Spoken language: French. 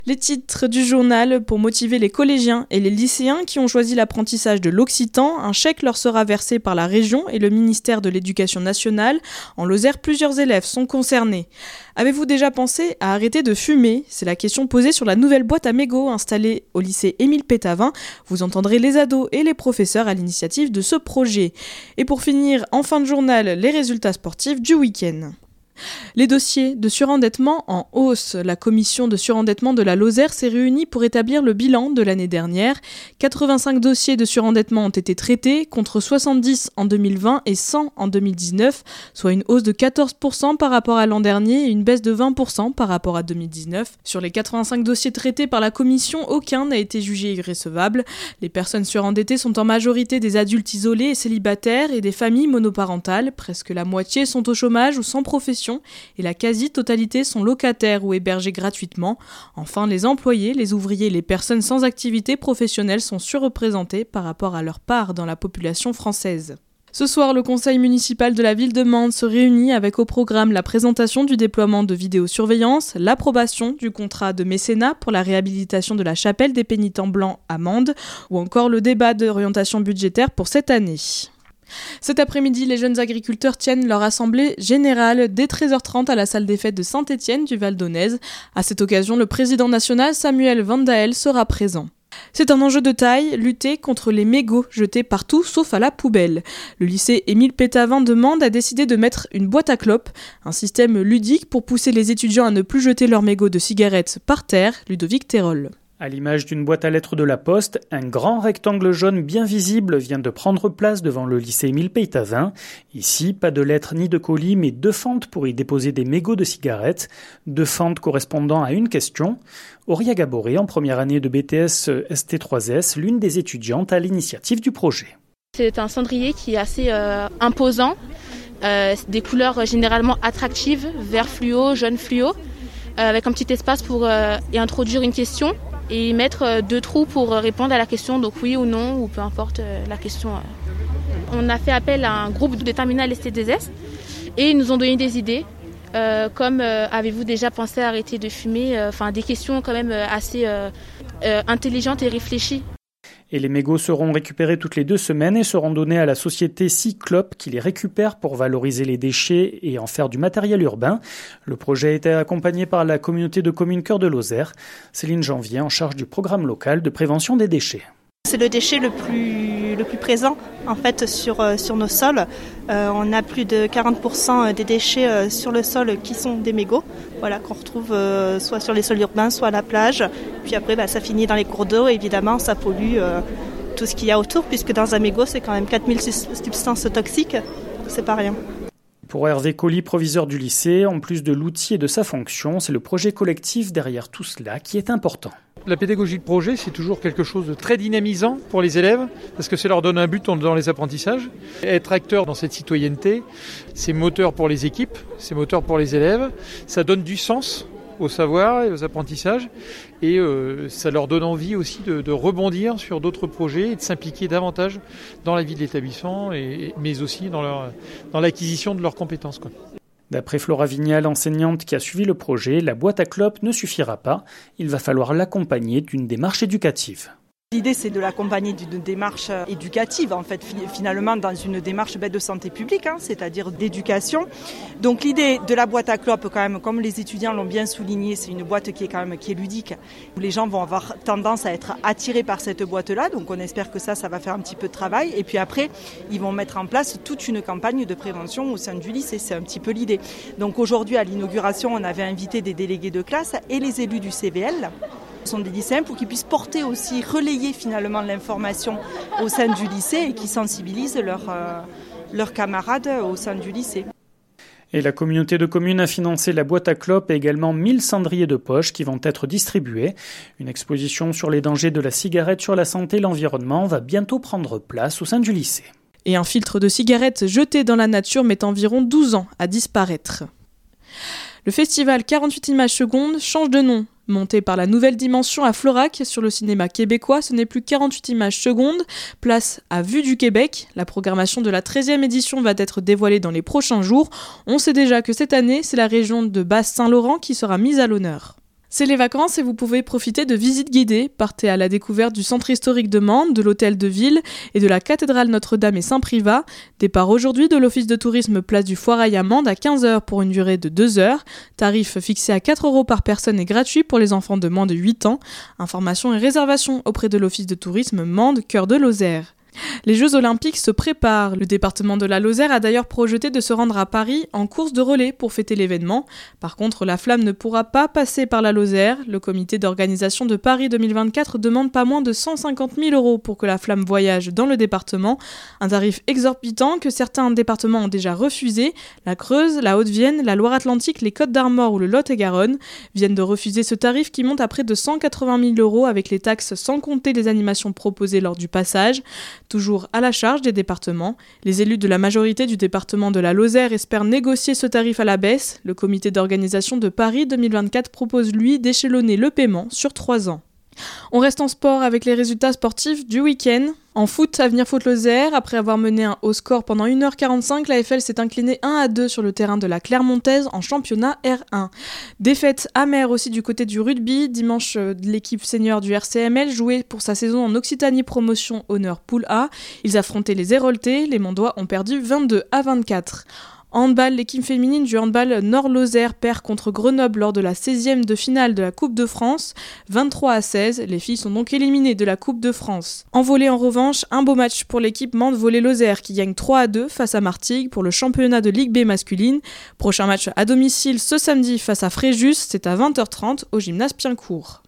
Les titres du journal pour motiver les collégiens et les lycéens qui ont choisi l'apprentissage de l'occitan. Un chèque leur sera versé par la région et le ministère de l'Éducation nationale. En Lozère, plusieurs élèves sont concernés. Avez-vous déjà pensé à arrêter de fumer ? C'est la question posée sur la nouvelle boîte à mégots installée au lycée Émile Pétavin. Vous entendrez les ados et les professeurs à l'initiative de ce projet. Et pour finir, en fin de journal, les résultats sportifs du week-end. Les dossiers de surendettement en hausse. La commission de surendettement de la Lozère s'est réunie pour établir le bilan de l'année dernière. 85 dossiers de surendettement ont été traités, contre 70 en 2020 et 100 en 2019, soit une hausse de 14% par rapport à l'an dernier et une baisse de 20% par rapport à 2019. Sur les 85 dossiers traités par la commission, aucun n'a été jugé irrecevable. Les personnes surendettées sont en majorité des adultes isolés et célibataires et des familles monoparentales. Presque la moitié sont au chômage ou sans profession. Et la quasi-totalité sont locataires ou hébergés gratuitement. Enfin, les employés, les ouvriers et les personnes sans activité professionnelle sont surreprésentés par rapport à leur part dans la population française. Ce soir, le conseil municipal de la ville de Mende se réunit avec au programme la présentation du déploiement de vidéosurveillance, l'approbation du contrat de mécénat pour la réhabilitation de la chapelle des pénitents blancs à Mende ou encore le débat d'orientation budgétaire pour cette année. Cet après-midi, les jeunes agriculteurs tiennent leur assemblée générale dès 13h30 à la salle des fêtes de Saint-Étienne du Val d'Aunaise. À cette occasion, le président national Samuel Vandael sera présent. C'est un enjeu de taille, lutter contre les mégots jetés partout sauf à la poubelle. Le lycée Émile Pétavin de Mende a décidé de mettre une boîte à clopes, un système ludique pour pousser les étudiants à ne plus jeter leurs mégots de cigarettes par terre. Ludovic Terol. À l'image d'une boîte à lettres de la Poste, un grand rectangle jaune bien visible vient de prendre place devant le lycée Émile Pétavin. Ici, pas de lettres ni de colis, mais 2 fentes pour y déposer des mégots de cigarettes. 2 fentes correspondant à une question. Auria Gaboré, en première année de BTS ST3S, l'une des étudiantes à l'initiative du projet. C'est un cendrier qui est assez imposant, des couleurs généralement attractives, vert fluo, jaune fluo, avec un petit espace pour y introduire une question. Et y mettre 2 trous pour répondre à la question, donc oui ou non, ou peu importe la question. On a fait appel à un groupe de terminale ST2S et ils nous ont donné des idées, comme avez-vous déjà pensé à arrêter de fumer, des questions quand même assez intelligentes et réfléchies. Et les mégots seront récupérés toutes les 2 semaines et seront donnés à la société Cyclope qui les récupère pour valoriser les déchets et en faire du matériel urbain. Le projet a été accompagné par la communauté de communes Cœur de Lozère. Céline Janvier en charge du programme local de prévention des déchets. C'est le déchet le plus présent en fait sur nos sols. On a plus de 40% des déchets sur le sol qui sont des mégots, qu'on retrouve soit sur les sols urbains, soit à la plage. Puis après, ça finit dans les cours d'eau. Évidemment, ça pollue tout ce qu'il y a autour, puisque dans un mégot, c'est quand même 4000 substances toxiques. C'est pas rien. Pour Hervé Colli, proviseur du lycée, en plus de l'outil et de sa fonction, c'est le projet collectif derrière tout cela qui est important. La pédagogie de projet, c'est toujours quelque chose de très dynamisant pour les élèves, parce que ça leur donne un but dans les apprentissages. Être acteur dans cette citoyenneté, c'est moteur pour les équipes, c'est moteur pour les élèves, ça donne du sens au savoir et aux apprentissages, et ça leur donne envie aussi de rebondir sur d'autres projets et de s'impliquer davantage dans la vie de l'établissement, mais aussi dans l'acquisition de leurs compétences, quoi. D'après Flora Vignal, enseignante qui a suivi le projet, la boîte à clopes ne suffira pas. Il va falloir l'accompagner d'une démarche éducative. L'idée, c'est de l'accompagner d'une démarche éducative, en fait, finalement, dans une démarche de santé publique, c'est-à-dire d'éducation. Donc, l'idée de la boîte à clopes, quand même, comme les étudiants l'ont bien souligné, c'est une boîte qui est ludique, où les gens vont avoir tendance à être attirés par cette boîte-là. Donc, on espère que ça va faire un petit peu de travail. Et puis après, ils vont mettre en place toute une campagne de prévention au sein du lycée. C'est un petit peu l'idée. Donc, aujourd'hui, à l'inauguration, on avait invité des délégués de classe et les élus du CVL. Ce sont des lycéens pour qu'ils puissent porter aussi, relayer finalement l'information au sein du lycée et qui sensibilisent leurs camarades au sein du lycée. Et la communauté de communes a financé la boîte à clopes et également 1000 cendriers de poche qui vont être distribués. Une exposition sur les dangers de la cigarette sur la santé et l'environnement va bientôt prendre place au sein du lycée. Et un filtre de cigarette jeté dans la nature met environ 12 ans à disparaître. Le festival 48 images secondes change de nom. Monté par la Nouvelle Dimension à Florac sur le cinéma québécois, ce n'est plus 48 images secondes. Place à Vue du Québec. La programmation de la 13e édition va être dévoilée dans les prochains jours. On sait déjà que cette année, c'est la région de Basse-Saint-Laurent qui sera mise à l'honneur. C'est les vacances et vous pouvez profiter de visites guidées. Partez à la découverte du centre historique de Mende, de l'hôtel de ville et de la cathédrale Notre-Dame et Saint-Privat. Départ aujourd'hui de l'office de tourisme place du Foirail à Mende à 15h pour une durée de 2 heures. Tarif fixé à 4 € par personne et gratuit pour les enfants de moins de 8 ans. Informations et réservations auprès de l'office de tourisme Mende, cœur de Lozère. Les Jeux Olympiques se préparent. Le département de la Lozère a d'ailleurs projeté de se rendre à Paris en course de relais pour fêter l'événement. Par contre, la flamme ne pourra pas passer par la Lozère. Le comité d'organisation de Paris 2024 demande pas moins de 150 000 € pour que la flamme voyage dans le département. Un tarif exorbitant que certains départements ont déjà refusé. La Creuse, la Haute-Vienne, la Loire-Atlantique, les Côtes-d'Armor ou le Lot-et-Garonne viennent de refuser ce tarif qui monte à près de 180 000 € avec les taxes sans compter les animations proposées lors du passage. Toujours à la charge des départements. Les élus de la majorité du département de la Lozère espèrent négocier ce tarif à la baisse. Le comité d'organisation de Paris 2024 propose lui d'échelonner le paiement sur 3 ans. On reste en sport avec les résultats sportifs du week-end. En foot, Avenir Foot Lozère, après avoir mené un haut score pendant 1h45, l'AFL s'est incliné 1-2 sur le terrain de la Clermontaise en championnat R1. Défaite amère aussi du côté du rugby. Dimanche, l'équipe senior du RCML jouait pour sa saison en Occitanie Promotion Honneur Poule A. Ils affrontaient les Héroltais, les Mondois ont perdu 22-24. Handball, l'équipe féminine du handball Nord-Lozère perd contre Grenoble lors de la 16e de finale de la Coupe de France, 23-16. Les filles sont donc éliminées de la Coupe de France. En volley, en revanche, un beau match pour l'équipe Mende Volley Lozère qui gagne 3-2 face à Martigues pour le championnat de Ligue B masculine. Prochain match à domicile ce samedi face à Fréjus, c'est à 20h30 au gymnase Piencourt.